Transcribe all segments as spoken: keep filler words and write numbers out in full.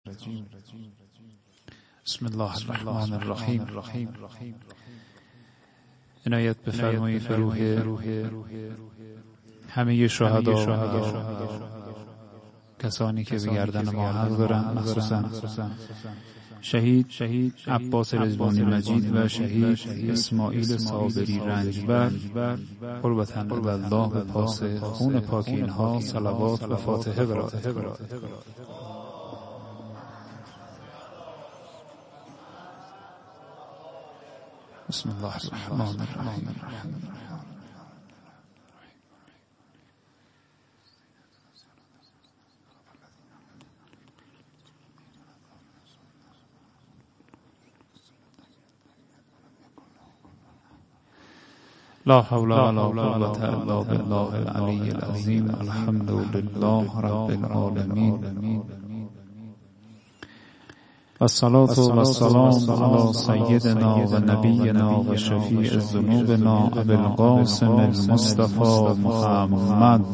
بسم الله الرحمن الرحیم. عنایت بفرمایید به روح همه شهدا، کسانی که به گردن ما حق دارند، مخصوصا شهید شهید عباس رضوانی مجید و شهید اسماعیل صابری رنجبر، قربتاً الله به پاس خون پاک اینها صلوات و فاتحه برآورید. بسم الله الرحمن الرحیم. لا حول ولا قوة الا بالله العلی العظیم. الحمد لله رب العالمین. والصلاة والسلام على سيدنا ونبينا وشفيع ذنوبنا أبي القاسم المصطفى محمد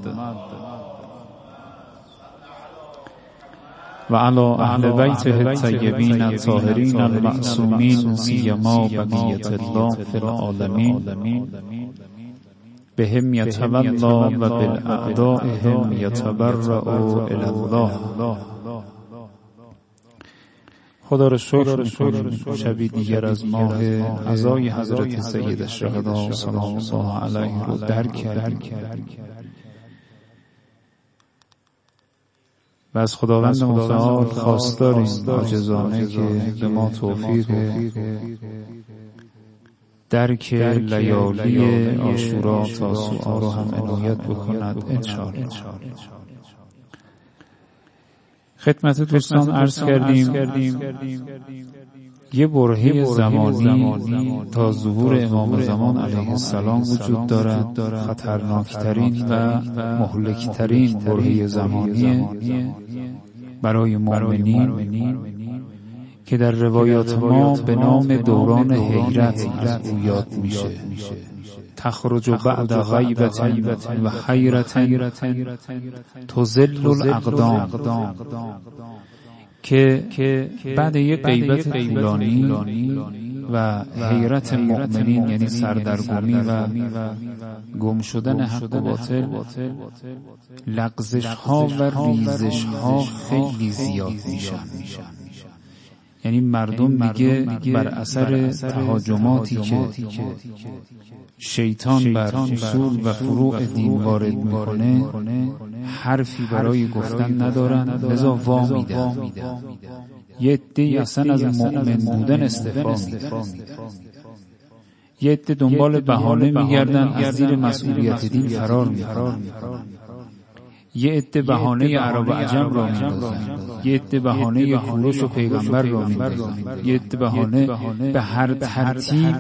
وعلى أهل بيته الطيبين الطاهرين المعصومين سيما بقية الله في العالمين بهم يتولى وبالأعدائهم يتبرأ إلى الله. خدا را شکر می‌کنیم شبی دیگر از ماه عزای حضرت سید الشهدا سلام الله علیه رو درک کردیم و از خداوند متعال خواستاریم عاجزانه که به ما توفیق درک لیالی عاشورا تاسوعا رو هم عنایت بکند انشاءالله. خدمت دوستان عرض کردیم یه برهه زمانی تا ظهور امام زمان علیه السلام وجود دارد، خطرناکترین و مهلکترین برهه زمانی برای مؤمنین که در روایات ما به نام دوران حیرت از او یاد میشه. تخرج بعد غیبت و حیرت تزل الاقدام، که بعد یک غیبت طولانی و حیرت مؤمنین یعنی سردرگمی و گم شدن حق و باطل، لغزش ها و ریزش ها خیلی زیاد میشن. یعنی مردم میگه بر اثر تهاجماتی که شیطان بر اصول و فروع دین وارد میکنه حرفی برای گفتن ندارن، لذا وا میدن. یه عده اصلا از مؤمن بودن استعفا میدن، یه عده دنبال بهانه میگردن، از زیر مسئولیت دین فرار میکنن، یه عده بهانه عرب و عجم را میندازن، یه عده بهانه کوروش و پیغمبر را میندازن، یه عده بهانه به هر ترتیب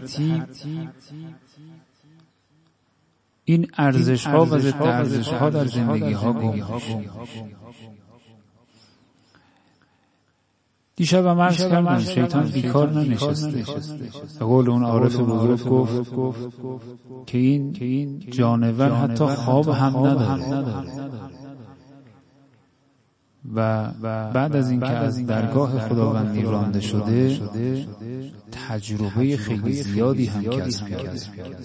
این ارزش ها و ضد ارزش ها در زندگی ها گم میشه. دیشب هم عرض کردم شیطان بیکار ننشسته. به قول اون عارف بزرگ گفت که این جانور حتی خواب هم نداره و بعد از اینکه از درگاه خداوندی رانده شده تجربه خیلی زیادی هم کسب کرده.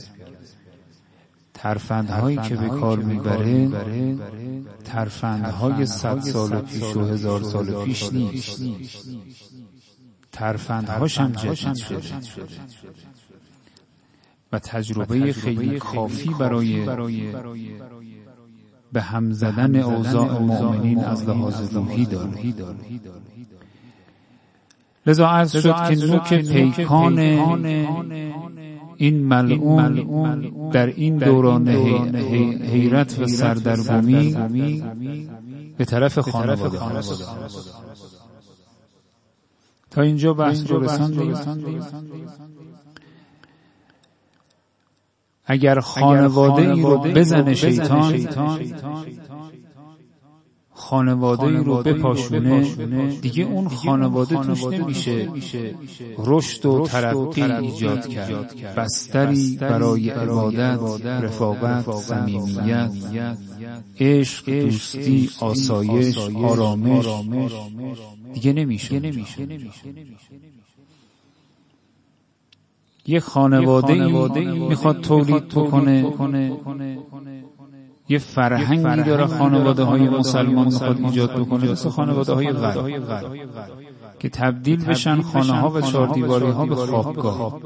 ترفندهایی که به کار میبره ترفندهای صد سال پیش و هزار سال پیش نیست، ترفندهاش هم جدید شده و تجربه خیلی کافی برای به هم زدن اوضاع مؤمنین از لحاظ روحی داره. لذا عرض شد که نوک پیکان این ملعون در این دوران حیرت و سردرگمی به طرف خانواده هاست. تا اینجا بحث رو رساندیم. اگر خانواده ای رو بزنه شیطان، خانواده ای رو بپاشونه، دیگه اون خانواده توش نمیشه رشد و ترقی ایجاد کرد. بستری برای عبادت، رفاقت، صمیمیت، عشق، دوستی، آسایش، آرامش دیگه نمیشه. یه خانواده میخواد تولید بکنه، یه فرهنگی داره خانواده های مسلمان میخواد ایجاد بکنه، مثل خانواده های غرب که تبدیل بشن خانه ها و چهاردیواری ها به خوابگاه.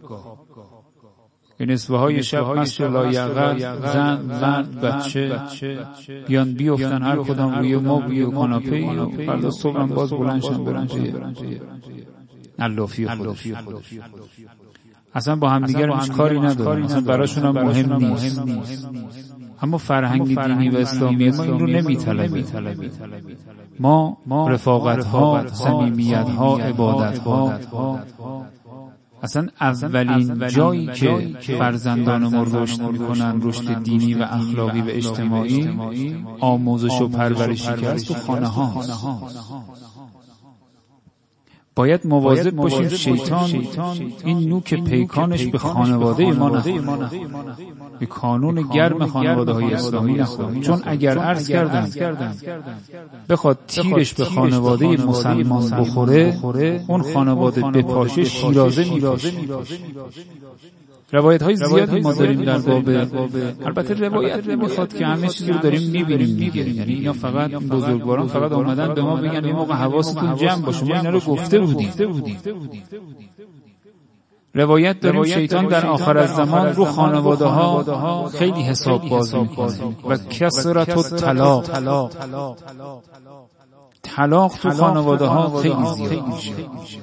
این نصفه های شب مست و لایقل، زن زن بچه بیان بیفتن هر کدام روی مبل و کاناپه و فردا صبح هم باز بلندشن برن توی علافی خودش. اصلا با هم دیگر هیچ کاری ندارن، اصلا براشون هم مهم نیست. اما فرهنگ دینی و اسلامی ما این رو نمیطلبه. ما رفاقت ها، صمیمیت ها، عبادت ها، اصلا اولین جایی که فرزندان ما رشد میکنن، رشد دینی و اخلاقی و اجتماعی، آموزش و پرورشی که هست تو خانه هاست. باید مواظب باشیم شیطان این نوک پیکانش به خانواده ما نخوره، به کانون گرم خانواده های اسلامی نخوره. چون اگر عرض کردم بخواد تیرش به خانواده مسلمان بخوره، اون خانواده به پاشه شیرازه میپاشه. روایت های زیادی ما داریم در باب، البته روایت نمیخواد که همه چیزی رو داریم میبینیم دیگه، یعنی اینا فقط بزرگواران فقط اومدن به ما بگن این موقع حواستون جمع باشه، ما اینا رو گفته بودیم. روایت داریم شیطان در آخر از زمان رو خانواده ها خیلی حساب باز میکنه و کثرت الطلاق، طلاق تو خانواده ها خیلی زیاد میشه.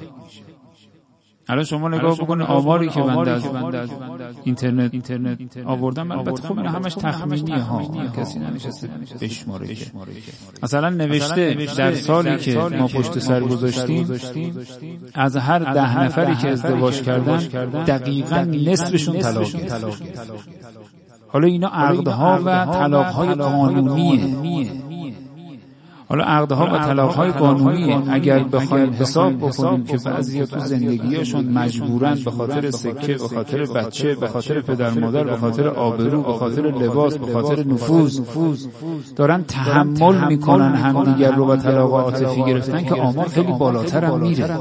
الان شما نگاه بکنید آماری که بنده از اینترنت آوردم، البته خب اینا همش تخمینیه ها، کسی ننشسته بشماره که مثلا نوشته در سالی که ما پشت سر گذاشتیم از هر ده نفری که ازدواج کردن دقیقاً نصفشون طلاق گرفتن. حالا اینا عقدها و طلاق‌های قانونیه. حالا عقدها و طلاق‌های قانونی اگر بخوایم حساب بکنیم که بعضیا تو زندگیشون مجبورن به خاطر سکه، به خاطر بچه، به خاطر پدر مادر، به خاطر آبرو، به خاطر لباس، به خاطر نفوذ دارن تحمل میکنن همدیگر رو و طلاق عاطفی گرفتن، که آمار خیلی بالاتر هم میره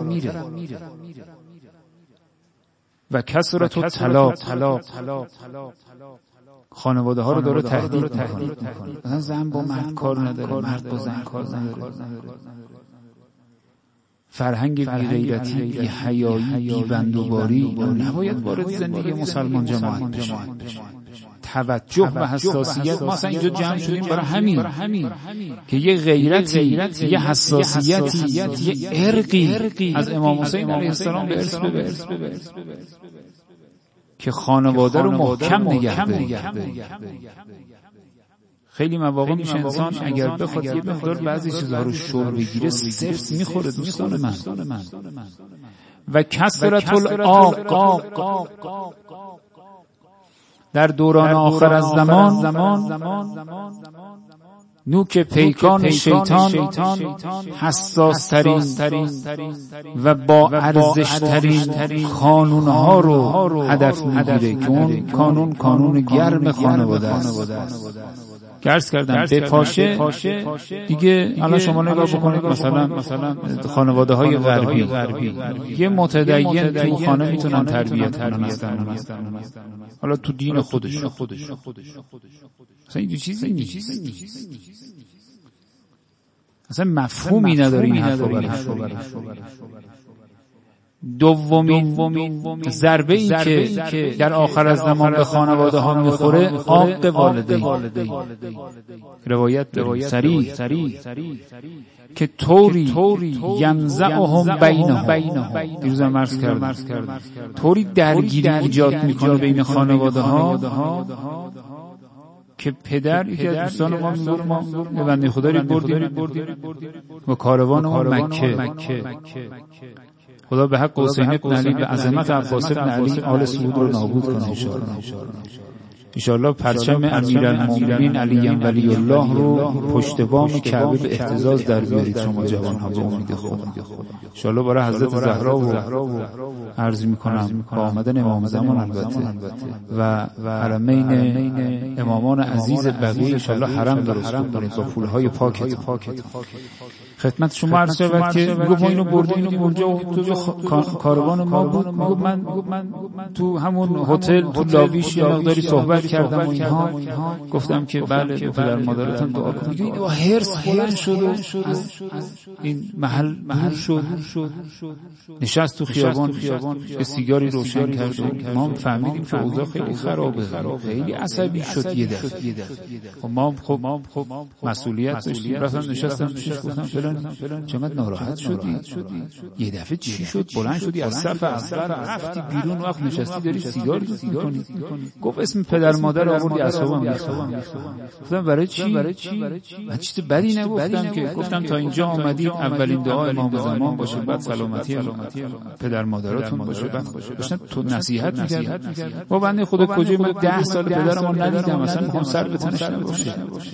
و کثرت الطلاق خانواده ها رو داره تهدید میکنه. مثلا زن با مرد کار نداره، مرد با زن کار نداره. فرهنگ بی‌غیرتی، بی‌حیایی، بی‌بندوباری نباید وارد زندگی مسلمان جماعت بشه. توجه و حساسیت، ما اصلا اینجا جمع شدیم برای همین که یه غیرتی، یه حساسیتی، یه ارقی از امام حسین علیه السلام به ارث ببره که خانواده رو محکم نگه داره. خیلی مواقع میشه انسان اگر بخواد یه مقدار بعضی چیزها رو شور بگیره سفت میخوره دوستان من. و کثرت العاق در دوران آخر از زمان نوک پیکان شیطان حساس ترین و با ارزش ترین قانونها رو هدف میگیره که اون قانون قانون گرم خانواده است. عرض کردم به پاشه دیگه. الان شما نگاه بکنید مثلا خانواده های غربی، یه متدین تو خانه میتونن تربیت کنن اصلا، حالا تو دین خودش اصلا این چیزی نیست، اصلا مفهومی نداره این حرفا برش. دومین ضربه ای که در آخر از زمان به خانواده ها میخوره عاق والدین. روایت داریم صریح که طوری ینزعهم بینهم، دیروزم عرض کردم، طوری درگیری ایجاد میکنه بین خانواده ها که پدر، یکی از دوستان ما میگه ما به بنده خدا رو بردیم و کاروان ما مکه، خدا به حق حسین بن علی به عظمت عباس بن علی آل سعود رو نابود کنه انشاءالله. انشاءالله پرچم امیرالمومنین علی ولی الله رو پشت بام کعبه به اهتزاز در بیارید شما جوان‌ها به امید خدا. انشاءالله برای حضرت زهرا و عرض میکنم با آمدن امام زمان البته و حرمین امامان عزیز بقیه انشاءالله حرم درست کنید با پولهای پاکتون. خدمت شما عرض شود که میگفت ما اینو بردیم اونجا و تو کاروان ما بود. میگفت من تو همون هتل تو لاویش یه مقداری صحبت کردم و اینها، گفتم که بله به پدر مادرتون دعا کنید. این با هرس بلند شد و از این محل محل شد، نشست تو خیابان یه سیگاری روشن کرد و ما فهمیدیم که اوضاع خیلی خرابه، خیلی عصبی شد یه دفعه. خب ما خب مسئولیت داشتیم، رفتم نشستم پیشش گفتم فلان چقدر ناراحت شدی؟ یه دفعه چی شد؟ بلند شدی از صف اول رفتی بیرون، وقت نشستی داری سیگار می‌کنی. گفت اسم پدر مادر آوردی اعصابم ریخت. گفتم برای چی؟ من چیز بدی نگفتم که، گفتم تا اینجا آمدید اولین دعا امام زمان باشه، بعد سلامتی پدر مادراتون باشه. داشتم تو نصیحت می‌کردم. با بنده خدا کجای من ده سال پدرمو ندیدم، اصلا می‌خوام سر به تنش نباشه.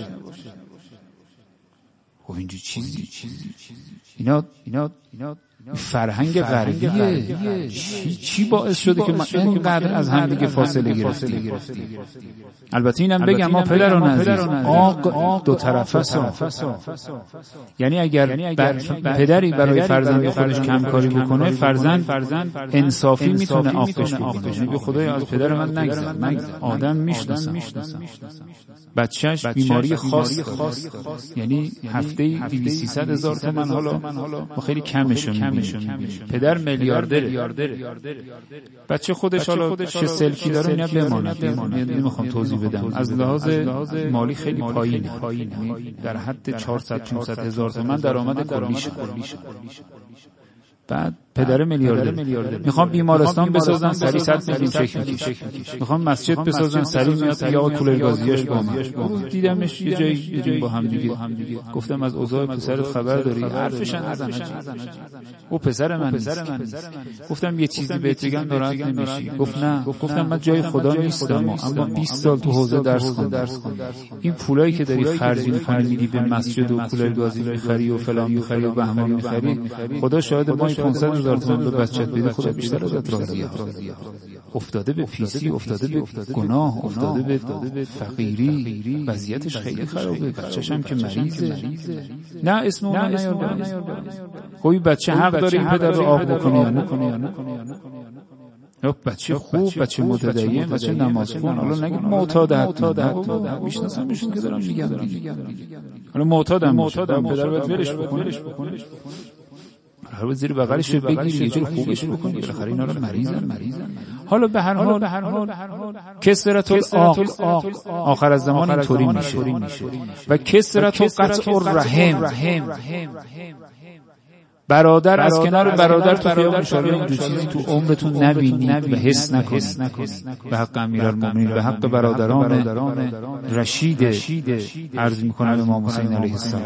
خب اینجا چیزی اینا اینا اینا فرهنگ غربیه. چی چی باعث شده که ما اینقدر از هم دیگه فاصله گرفتیم؟ البته اینم بگم ما پدران عزیز آق دو طرفه است. یعنی اگر پدری برای فرزند خودش کمکاری بکنه، فرزند انصافی میتونه آقش بکنه. میگه خدایا از پدر من نگذر، من آدم میشناسم، بچهش بیماری خاص یعنی هفته دویست سیصد هزار تومان، حالا ما خیلی کمش می‌بینیم. پدر میلیاردره، بچه خودش حالا چه سلکی داره اینا بماند، نمیخوام توضیح بدم. از لحاظ مالی خیلی پایینه، در حد چهارصد پانصد هزار تومان درآمد کلیشه. بعد پدر میلیاردر میخوام بیمارستان بسازن، سری صد میلیون چک میکشه. میخوام مسجد بسازن، سری میاد یا کولر گازیاش با من. دیدمش یه جایی با هم دیگه، گفتم از اوضاع پسرت خبر داری؟ حرفش نزن، او پسر من نیست. گفتم یه چیزی بهت بگم ناراحت نمیشی؟ گفت نه. گفتم من جای خدا نیستم، اما بیست سال تو حوزه درس خوندم. این پولایی که داری خرج می‌کنی میدی به مسجد و کولر گازی می‌خری و فلان می‌خری و بهمان می‌خری، خدا شاهد ما پانصد هزار تومان به بچت بده، خدا بیشتر ازت راضیه. افتاده به پیسی، افتاده به گناه، افتاده به فقیری، وضعیتش خیلی خرابه. بچه‌ش هم که مریضه. نه اسم اون نیارم. خب بچه حق داره این پدر رو آب بکنه یا نه؟ یا بچه خوب، بچه متدین، بچه نمازخوان، حالا نگید معتاد حتی میشناسم ایشون که دارم میگم، حالا معتادم معتادم پدر باید ولش بکنه، هر زیر بغلش بگیر یه جور خوبش بکنی، بالاخره اینا رو مریضن مریضن حالا به هر حال کسرت العاق آخر از زمان اینطوری میشه و کسرت قطع الرحم، برادر از کنار برادر تو خیابون انشاءالله این دو چیزی تو عمرتون نبینید و حس نکنید. به حق امیرالمومنین، به حق برادران رشید عرض میکنم امام حسین علیه السلام،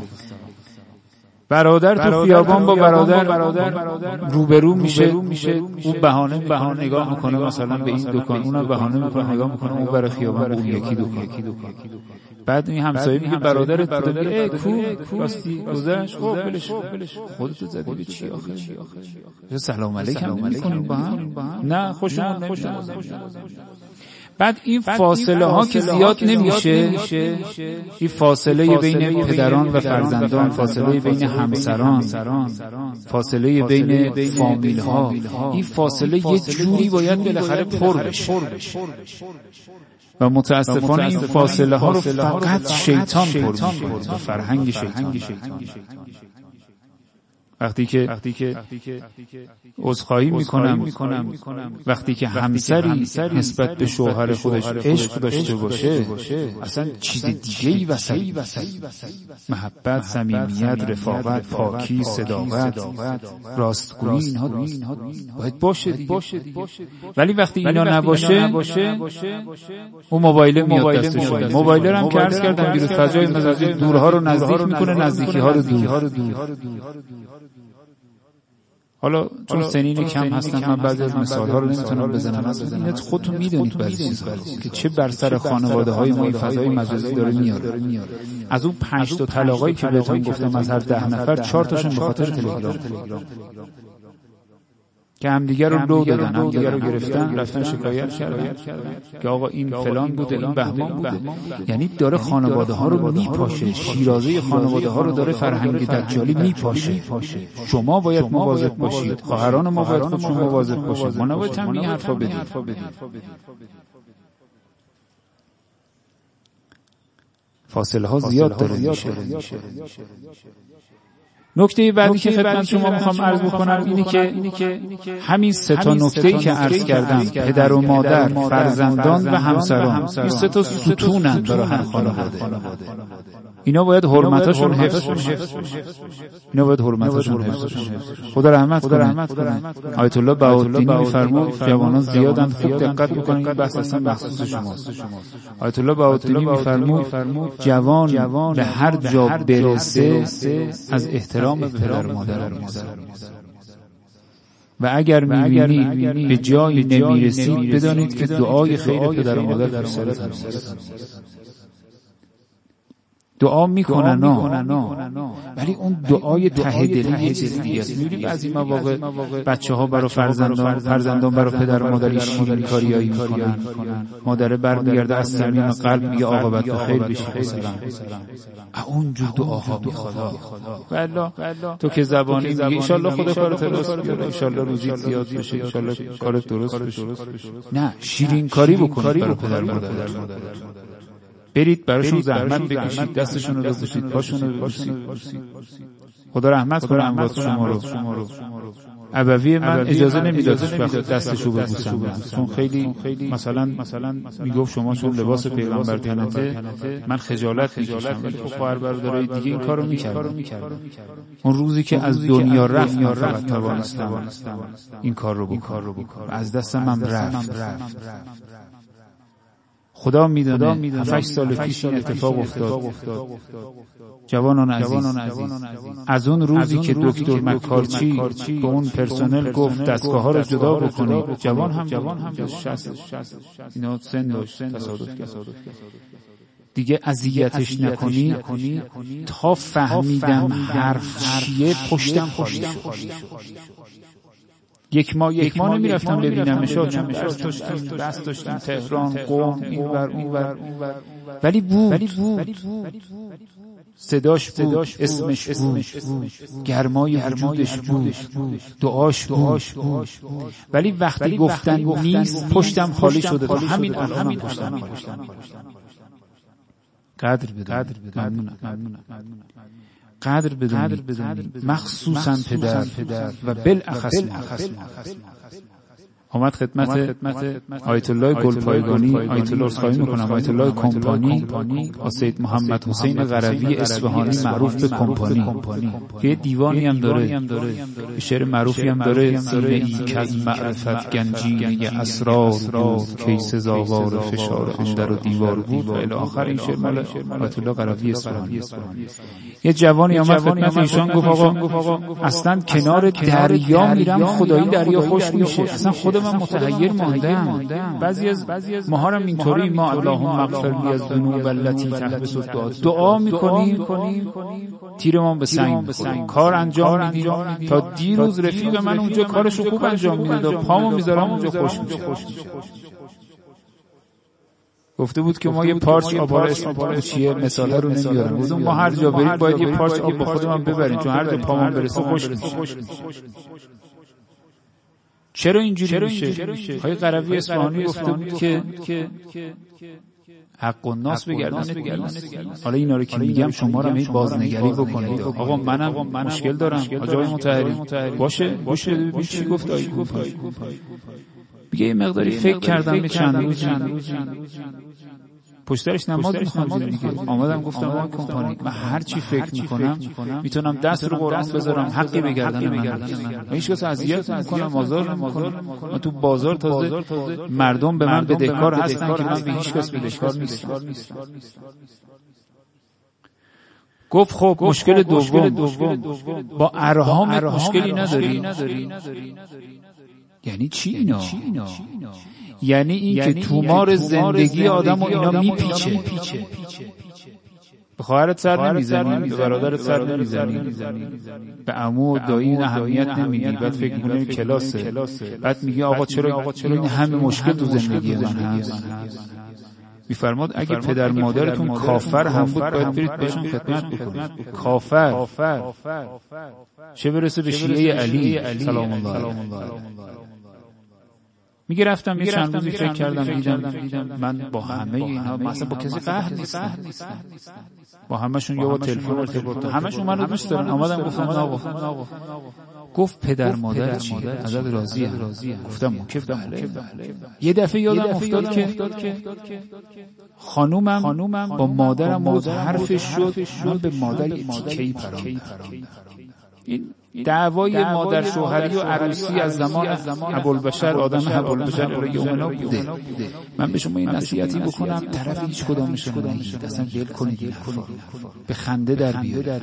برادر تو خیابان با برادر روبرو میشه، اون بهانه بهانه نگاه میکنه مثلا به این دکان، اونم بهانه میکنه نگاه میکنه اون برای خیابان اون یکی دکان. بعد این همسایه میگه برادرت بوده، ای کو راستی گذشت، خب ولش خودت زدی به چی آخه؟ سلام علیکم نمیکنیم با هم؟ نه خوشمون نمیاد. بعد این فاصله ها که زیاد نمیشه، این فاصله بین پدران و فرزندان، فاصله بین همسران، فاصله بین فامیل ها، این فاصله یه جوری باید بالاخره پر بشه و متاسفانه این فاصله ها رو فقط شیطان پر میکنه و فرهنگ شیطان. وقتی که عذرخواهی میکنم وقتی که همسری نسبت به شوهر خودش عشق داشته باشه، اصلا چیز دیگه‌ای وسط، محبت، صمیمیت، رفاقت، پاکی، صداقت، راستگویی، اینها باید باشه دیگه. ولی وقتی اینا نباشه، اون موبایل میاد دستش، موبایل رو هم که عرض کردم بیروز فضای مجازی دورها رو نزدیک میکنه، نزدیکی ها رو دور. حالا چون سنین کم هستن من بعضی از مثال‌ها رو نمیتونم بزنم، از اینت خودتون میدونید بعضی چیزها که چه بر سر خانواده‌های ما این فضای مجازی داره میاره. از اون پنج تا طلاقایی که بهتون گفتم از هر ده نفر چهار تاشون به خاطر تلگرام. که همدیگر رو لو دادن، همدیگر رو گرفتن، رفتن شکایت کردن که آقا این فلان بوده، این بهمان بوده. یعنی داره خانواده ها رو میپاشه، شیرازه خانواده ها رو داره فرهنگ دجالی میپاشه. شما باید مواظب باشید، خواهران ما باید خودشون مواظب باشید، ما نباید هم این حرفا بدیم. فاصله ها زیاد داره میشه. نکته بعدی که خدمت شما میخوام عرض بکنم اینی که همین سه تا نکته‌ای که عرض کردم، پدر و مادر، فرزندان و همسران، این سه تا ستونن برای هر خانواده. اینا باید حرمتاشون حفظ بشه. اینا باید حرمتاشون حفظ بشه. خدا رحمت کنه. آیت الله بهاءالدین میفرمود جوانان زیادن، خوب دقت بکنید، این بحث اصلا مخصوص شماست. آیت الله بهاءالدین میفرمود جوان به هر جا برسه از احترام به پدر و مادر می‌گذره. و اگر می‌بینید به جایی نمی‌رسید بدانید که دعای خیر پدر و مادر در سرتون است. دعا میکنن ها، ولی اون دعای ته دلی یه چیز دیگه است. می‌بینید بعضی مواقع بچه‌ها برای فرزندان فرزندان برای پدر و مادر شیرین کاریایی میکنن، مادر برمیگرده از صمیم قلب میگه عاقبت بخیر بشه مثلا. اونجور دعاها میخواد. والله تو که زبانی میگی ان شاءالله خدا کارت درست کنه، ان شاءالله روزی زیاد بشه، ان شاءالله کارت درست بشه. نه، شیرین کاری بکنید برای پدر و مادر. برید براشون زحمت بکشید، دستشون رو ببوسید، پاشون رو ببوسید. خدا رحمت کنه اموات شما رو. ابوی من اجازه نمیداد وقت دستشو ببوسم، چون خیلی مثلا مثلا میگفت شما چون لباس پیغمبر تنته من خجالت میکشم، ولی خب خواهر برادرای دیگه این کارو میکردن. اون روزی که از دنیا رفت من فقط توانستم این کار رو بکنم، از دستم هم رفت. خدا میدونه هفت سال پیش این اتفاق افتاد. جوانان عزیز، از اون روزی که دکتر مکارچی به اون پرسنل گفت دستگاه ها رو جدا بکنید، جوان هم جوان هم شصت اینا سن داشت، تصادف کرد. دیگه اذیتش نکنی تا فهمیدم حرف چیه پشتم خالی شد. یک ماه یک ماه نمیرفتم ببینمش، چون درس داشتیم بس داشتیم تهران، قم، اینور اونور، ولی بود صداش بود، اسمش بود، گرمای وجودش بود، دعاش بود. ولی وقتی گفتن نیست پشتم خالی شده. تا همین الان پشتم خالی شده. قدر بدونید، ممنونم. قدر بدونید، مخصوصا پدر و بالاخص آمد خدمت آیت الله گلپایگانی، آیت الله رسخایی میکنم، آیت الله کمپانی با سید محمد حسین قروی اصفهانی معروف به کمپانی، که دیوانی هم داره، شعر معروفی هم داره، سینه ای که از معرفت گنجینه اسرار بود، کی سزاوار فشار اندر و دیوار بود و الی آخر. این شعر مال آیت الله قروی اصفهانی. یه جوانی آمد خدمت ایشان گفت آقا اصلا کنار دریا میرم خدایی دریا خوش میشه. اصلا خود من متحیر ماندم. بعضی از ماها هم اینطوری، ما اللهم اغفر لی الذنوب التي تحبس الدعاء، دعا میکنیم تیرمون به سنگ میخوره، کار انجام میدیم تا دیروز رفیق من اونجا کارشو خوب انجام میداد، پامو میذارم اونجا خوش میشه. گفته بود که ما یه پارچ آب اسم چیه مثاله رو نمیارم، گفتم ما هر جا بریم باید یه پارچ آب با خودمون ببریم، چون هر جا پامون برسه خوش میشه. چرا اینجوری میشه؟ آقای قروی اصفهانی گفته بود که حق الناس به گردن نیست. حالا اینا رو که میگم شما رو همین بازنگری بکنید. آقا منم مشکل دارم، آقای مطهری باشه باشه چی گفت آقای گفت میگه یه مقداری فکر کردم به چند روز پشترش نماز میخوام دیگه، آمدم گفتم آقا کمپانی من هر چی فکر میکنم میتونم دست رو قرآن بذارم حقی به گردن من، من هیچ کس اذیت نمیکنم، آزار نمیکنم. من تو بازار تازه مردم به من بدهکار هستن که من به هیچ کس بدهکار نیستم. گفت خب مشکل دوم با ارهام مشکلی نداری؟ یعنی چی اینا؟ یعنی این که تومار زندگی آدم و اینا میپیچه. به خواهرت سر نمیزنی، به برادرت سر نمیزنی، به عمو و دایی اهمیت نمیدی، بعد فکر میکنی کلاسه، بعد میگی آقا چرا این همه مشکل تو زندگی من هست. میفرماد اگه پدر مادرتون کافر هم بود باید برید بهشون خدمت بکنید. کافر چه برسه به شیعه علی سلام الله علیه. میگه رفتم یه چند روزی فکر کردم دیدم من با همه اینا مثلا با کسی قهر نیستم، با همشون یا با تلفن ارتباط، همشون منو دوست دارن. اومدم گفتم آقا، گفت پدر مادر چی؟ ازت راضیه؟ گفتم مکفم. یه دفعه یادم افتاد که خانومم با مادرم موضوع حرفش شد، من به مادر یه تیکه‌ای پرام. این دعوای مادر شوهری و عروسی از زمان ابوالبشر آدم ابوالبشر علیه امنا بوده. من به شما این نصیحتی بکنم طرف هیچ کدامش رو نگید، اصلا ول کنید این حرفا، به خنده در بیارید.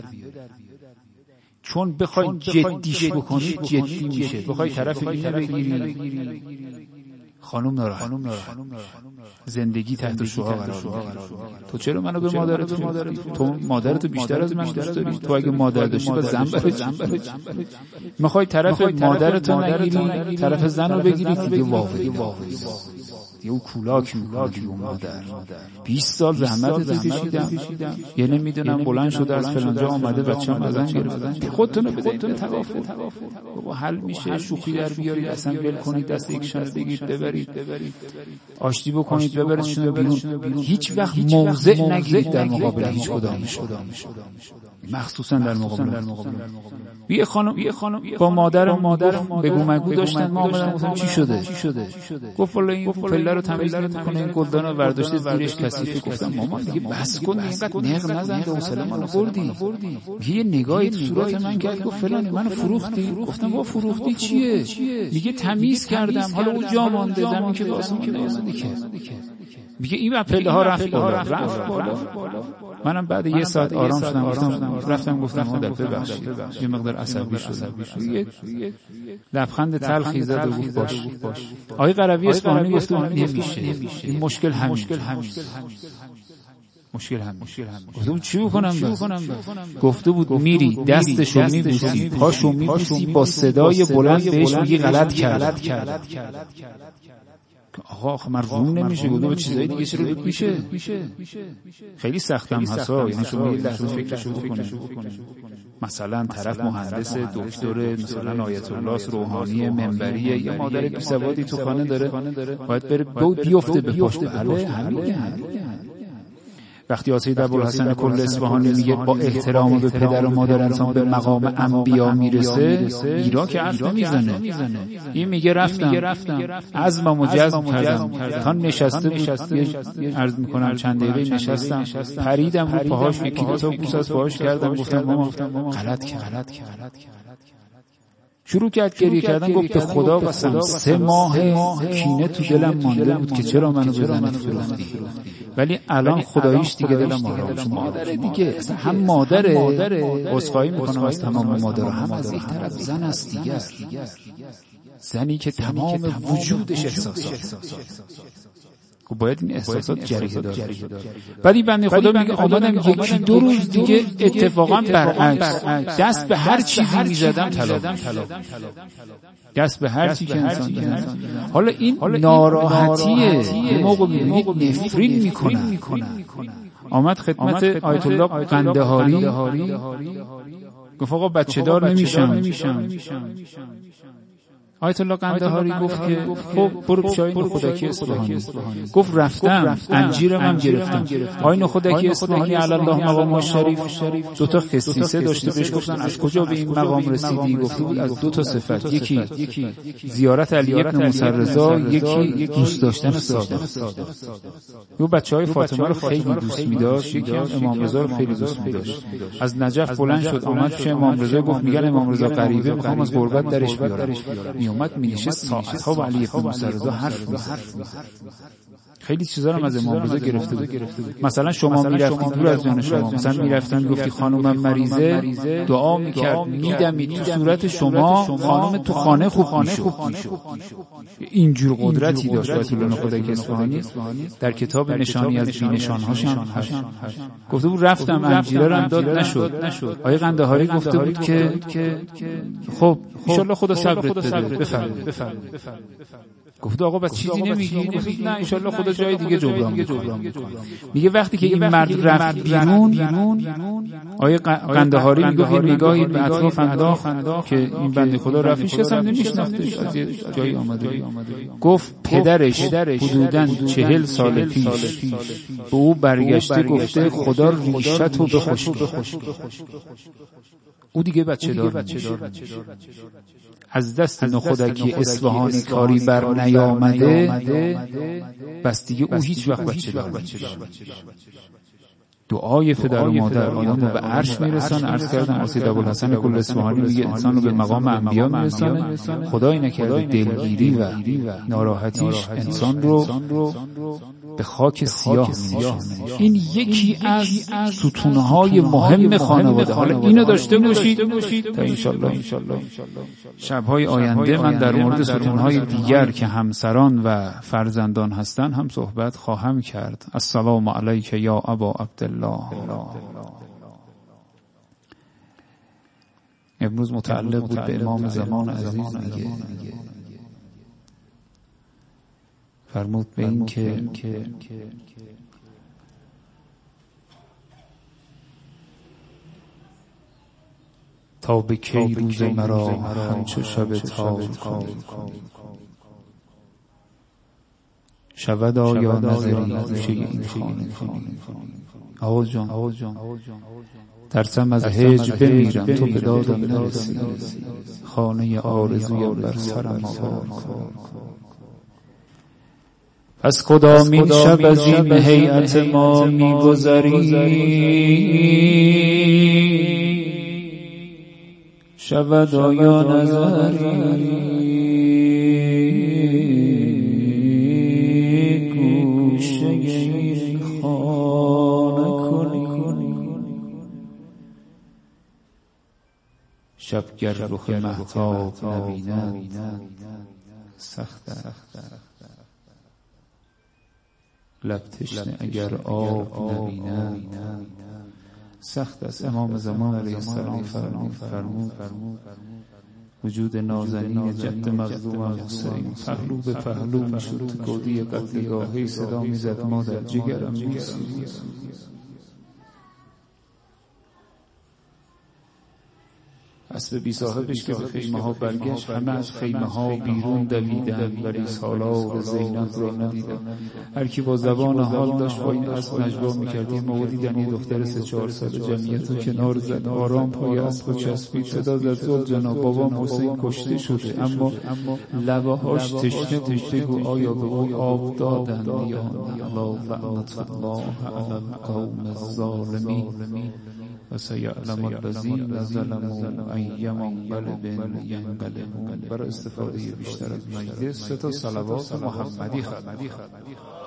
چون بخواید جدیش بکنید جدی میشه. بخواید طرف اینه بگیری خانم ناراحت، زندگی تحت شعاع قرار میگیره. تو چرا منو به مادرت میگی؟ تو مادرتو بیشتر از من دوست داری. تو اگه مادر داشتی با زن برای میخوای طرف مادرتو نگیری، طرف زنو بگیری، دیگه واقعی یه او کولاک میکنی اون مادر. بیست سال زحمت کشیدم، یه نمیدونم بلند شده از فلانجا آمده بچه‌م ازن گرفتن، خودتونو بدید به توافق. بابا حل میشه، شوخی در بیارید، اصلا ول کنید، دست یکشون بگیرید ببرید، آشتی بکنید ببریدشون بیرون. هیچ وقت موضع نگیرید در مقابل هیچ کدامش، مخصوصا در مقابل یه خانم یه خانم با مادرم مادرم بگو مگو داشتن. ما اومدن گفتم چی شده؟ گفت والا این پله رو تمیز نمی‌کنه، این گلدانو برداشته زیرش کثیفه. گفتم مامان دیگه بس کن، اینقدر نق نزن، حوصله منو بردی. یه نگاهی تو صورت من کرد، گفت فلانی منو فروختی. گفتم با فروختی چیه؟ میگه تمیز کردم، حالا اون جا مونده، زمین که به آسمون نمی‌رسه که. میگه این پله ها رفت بالا رفت بالا. منم بعد یه ساعت آرام شدم، گفتم رفتم گفتم مادر ببخشید، یه مقدار عصبی شدم. لبخند تلخی زد و گفت باش. آقای قروی اصفهانی گفت نمیشه، این مشکل همین مشکل هم گفتم چی بکنم؟ گفته بود میری دستشو میبوسی، پاشو میبوسی، با صدای بلند بهش میگی غلط کرد. آقا آخه من روم نمیشه، گفتم به چیزای دیگه چرا روت میشه؟ خیلی سختم هستا، یعنی شما یه لحظه فکرشو بکنید. مثلا طرف مهندس دکتر، مثلا آیت الله روحانی منبریه، یا مادر بی‌سوادی تو خانه داره، باید بره بود بیفته به پشت بله همین. وقتی سید ابوالحسن کل اصفهانی میگه با احترام به پدر و مادر انسان به مقام انبیا میرسه، ایرا که حرف نمیزنه. این میگه رفتم عزممو جزم کردم تا نشسته بود، عرض میکنم چند دقیقه نشستم، پریدم رو پاهاش، یکی دو تا بوس از پاهاش کردم، گفتم مامان غلط کرد. شروع کرد گریه کردن، گفت به خدا قسم سه ماه کینه تو دلم مانده بود که چرا منو بزنه فروختی، ولی الان خداییش دیگه دلم آرام شد. مادره دیگه، هم مادره، عذرخواهی میکنم از تمام مادرها، هم از یک طرف زن است دیگه، زنی که تمام وجودش احساسات، باید این احساسات جریه داره. بعد این بنده خدا میگه آمدم یکی دو روز دیگه اتفاقا برعکس دست به هر چیزی میزدم طلا، دست به هر چیزی که انسان کنه. حالا این ناراحتیه، یه موقع میبینید نفرین میکنن. آمد خدمت آیت الله قندهاری، گفت آقا بچه دار نمیشم. آیت الله قندهاری گفت که خب برو شاهین خداکی اصفهانی. گفت رفتم انجیرم هم گرفتم. آیین خداکی اصفهانی علی الله مقام شریف دو تا خصیصه داشته، بهش گفتن از کجا به این مقام رسیدی؟ گفته بود از دو تا صفت، یکی زیارت علی ابن موسی رضا، یکی دوست داشتن صادق. یه بچهای فاطمه رو خیلی دوست می‌داشت، یکی هم امام رضا رو خیلی دوست می‌داشت. از نجف بلند شد آمد پیش امام رضا، گفت میگن امام رضا غریبه، می‌خوام از غربت درش بیارم. اومد میشه ساعت‌ها و علی ابن موسی رضا حرف می‌زد. خیلی چیزا رو از امام رضا گرفته بود. مثلا شما میرفتید دور از جان شما، مثلا میرفتید میگفتی خانومم مریضه، دعا میکرد میدمید تو صورت شما، خانم تو خانه خوب میشد. اینجور قدرتی داشت آیت الله خدای اصفهانی. در کتاب نشانی از بی‌نشان‌هاش هم هست. گفته بود رفتم انجیل رو داد نشد. آیه قندهاری گفته بود که خب ان شاءالله خدا صبرت بده، بفرمایید. گفت آقا بس چیزی نمیگی؟ گفت نه ان شاءالله خدا جای دیگه جبران میکنه. میگه وقتی که این مرد رفت بیرون، آیه قندهاری میگه یه نگاهی به اطراف انداخت که این بنده خدا رفیش کس هم نمیشناختش، از جایی آمده. گفت پدرش حدوداً چهل سال پیش به او برگشته گفته خدا ریشتو بخشکی. او دیگه بچه دار از دست نخودکی اصفهانی کاری بر نیامده، بس دیگه او هیچ وقت بچه دار بچه دار دعای پدر و مادر آدم رو به عرش میرسانه. عرض کردم آسید ابوالحسن کل اصفهانی میگه انسان رو به مقام انبیا میرسانه. خدای نکرده دلگیری و ناراحتیش انسان رو به خاک سیاه می‌نشونه. این یکی از ستونهای مهم خانواده. حالا اینو داشته باشید تا انشالله شب‌های آینده من در مورد ستونهای دیگر که همسران و فرزندان هستن هم صحبت خواهم کرد. السلام علیک یا ابا عبدالله. امروز متعلق بود به امام زمان عزیز میگه، فرمود به این که تا به کی روز مرا همچو شب تار کنی، شود آیا نظری گوشه این خانه کنی. آقا جان ترسم از هجر بمیرم تو به دادم نرسی، خانه آرزویم بر سرم آوار کن. از کدامین شب از این هیئت ما می‌گذری، شود آیا نظری گوشه این خانه کنی. شبگر رخ مهتاب نبینند سخت است، لب تشنه اگر آب نبینند سخت است. امام زمان علیه السلام فرمود وجود نازنین جد مظلوم حسین پهلو به پهلو میشد، گودی قتلگاهی صدا میزد ما در جگرم میسوزید. اسب بی صاحبش که به خیمه ها برگشت، همه از خیمه ها بیرون دویدند ولی سالار زینب را ندیدند. هر کی با زبان حال داشت با این اسب نجوا میکرد. یه موقع دیدن یه دختر سه چهار ساله جمعیت رو کنار زد، آرام پای اسب و چسبید، صدا زد زلجنا بابام حسین کشته شده، اما لبهاش تشنه بود، بگو آیا به او آب دادند یا نه. لعنت الله علی القوم الظالمین و سیعلم الذین ظلموا ای منقلب ینقلبون. برای استفاده بیشتر از مجلس سه تا صلوات محمدی خواهد.